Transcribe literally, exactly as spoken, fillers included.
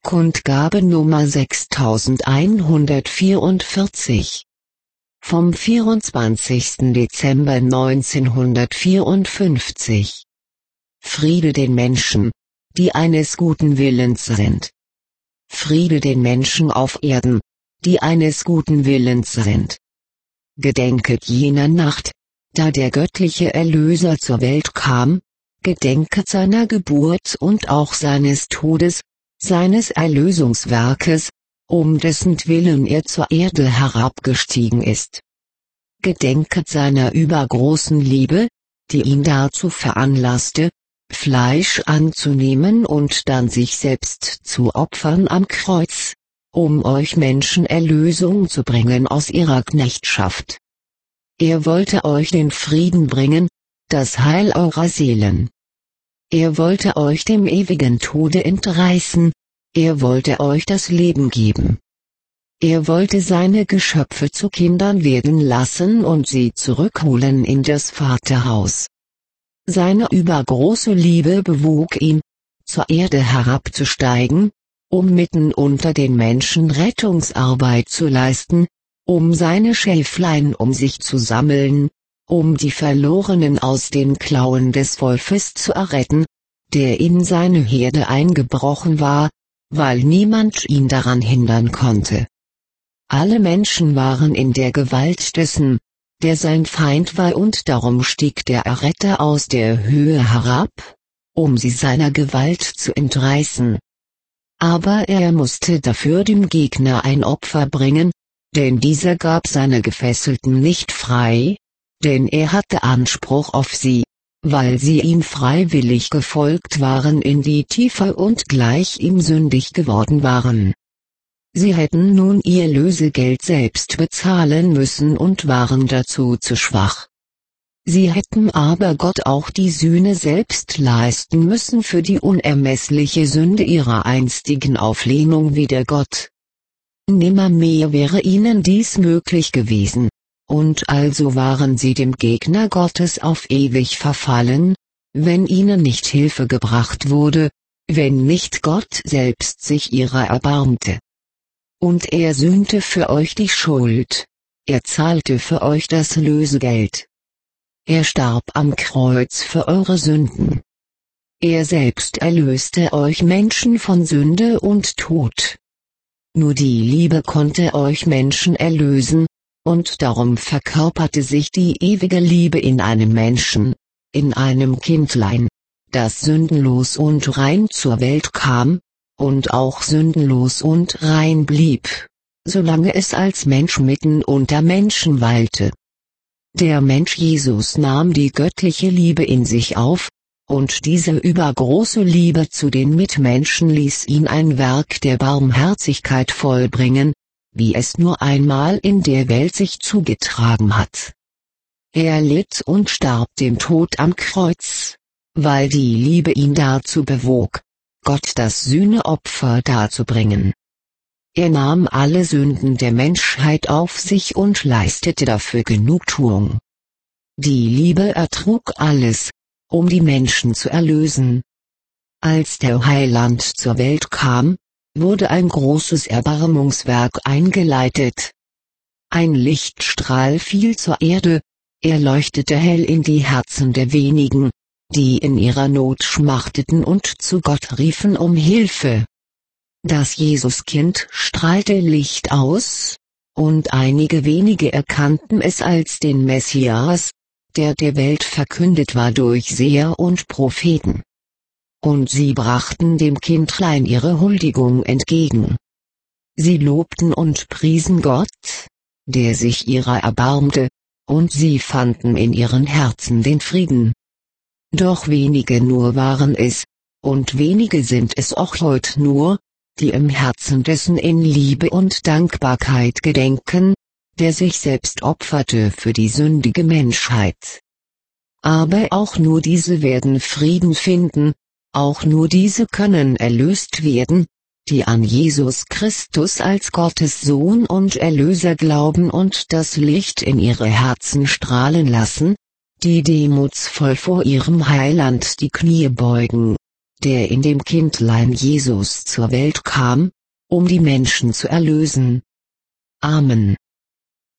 Kundgabe Nummer sechstausendeinhundertvierundvierzig. Vom vierundzwanzigsten Dezember neunzehnhundertvierundfünfzig. Friede den Menschen, die eines guten Willens sind. Friede den Menschen auf Erden, die eines guten Willens sind. Gedenket jener Nacht, da der göttliche Erlöser zur Welt kam, gedenket seiner Geburt und auch seines Todes, seines Erlösungswerkes, um dessentwillen er zur Erde herabgestiegen ist. Gedenket seiner übergroßen Liebe, die ihn dazu veranlasste, Fleisch anzunehmen und dann sich selbst zu opfern am Kreuz, um euch Menschen Erlösung zu bringen aus ihrer Knechtschaft. Er wollte euch den Frieden bringen, das Heil eurer Seelen. Er wollte euch dem ewigen Tode entreißen, er wollte euch das Leben geben. Er wollte seine Geschöpfe zu Kindern werden lassen und sie zurückholen in das Vaterhaus. Seine übergroße Liebe bewog ihn, zur Erde herabzusteigen, um mitten unter den Menschen Rettungsarbeit zu leisten, um seine Schäflein um sich zu sammeln, um die Verlorenen aus den Klauen des Wolfes zu erretten, der in seine Herde eingebrochen war, weil niemand ihn daran hindern konnte. Alle Menschen waren in der Gewalt dessen, der sein Feind war, und darum stieg der Erretter aus der Höhe herab, um sie seiner Gewalt zu entreißen. Aber er musste dafür dem Gegner ein Opfer bringen, denn dieser gab seine Gefesselten nicht frei, denn er hatte Anspruch auf sie, weil sie ihm freiwillig gefolgt waren in die Tiefe und gleich ihm sündig geworden waren. Sie hätten nun ihr Lösegeld selbst bezahlen müssen und waren dazu zu schwach. Sie hätten aber Gott auch die Sühne selbst leisten müssen für die unermessliche Sünde ihrer einstigen Auflehnung wider Gott. Nimmermehr wäre ihnen dies möglich gewesen, und also waren sie dem Gegner Gottes auf ewig verfallen, wenn ihnen nicht Hilfe gebracht wurde, wenn nicht Gott selbst sich ihrer erbarmte. Und er sühnte für euch die Schuld, er zahlte für euch das Lösegeld. Er starb am Kreuz für eure Sünden. Er selbst erlöste euch Menschen von Sünde und Tod. Nur die Liebe konnte euch Menschen erlösen, und darum verkörperte sich die ewige Liebe in einem Menschen, in einem Kindlein, das sündenlos und rein zur Welt kam, und auch sündenlos und rein blieb, solange es als Mensch mitten unter Menschen weilte. Der Mensch Jesus nahm die göttliche Liebe in sich auf, und diese übergroße Liebe zu den Mitmenschen ließ ihn ein Werk der Barmherzigkeit vollbringen, wie es nur einmal in der Welt sich zugetragen hat. Er litt und starb den Tod am Kreuz, weil die Liebe ihn dazu bewog, Gott das Sühneopfer darzubringen. Er nahm alle Sünden der Menschheit auf sich und leistete dafür Genugtuung. Die Liebe ertrug alles, um die Menschen zu erlösen. Als der Heiland zur Welt kam, wurde ein großes Erbarmungswerk eingeleitet. Ein Lichtstrahl fiel zur Erde, er leuchtete hell in die Herzen der wenigen, die in ihrer Not schmachteten und zu Gott riefen um Hilfe. Das Jesuskind strahlte Licht aus, und einige wenige erkannten es als den Messias, der der Welt verkündet war durch Seher und Propheten. Und sie brachten dem Kindlein ihre Huldigung entgegen. Sie lobten und priesen Gott, der sich ihrer erbarmte, und sie fanden in ihren Herzen den Frieden. Doch wenige nur waren es, und wenige sind es auch heut nur, die im Herzen dessen in Liebe und Dankbarkeit gedenken, der sich selbst opferte für die sündige Menschheit. Aber auch nur diese werden Frieden finden, auch nur diese können erlöst werden, die an Jesus Christus als Gottes Sohn und Erlöser glauben und das Licht in ihre Herzen strahlen lassen, die demutsvoll vor ihrem Heiland die Knie beugen, der in dem Kindlein Jesus zur Welt kam, um die Menschen zu erlösen. Amen.